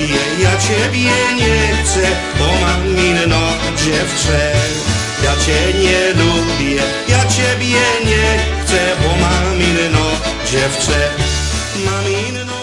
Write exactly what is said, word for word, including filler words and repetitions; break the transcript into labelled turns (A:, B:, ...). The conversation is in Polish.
A: Ja ciebie nie chcę, bo mam inno dziewczę. Ja cię nie lubię, ja ciebie nie chcę, bo mam inno dziewczę. Mam inną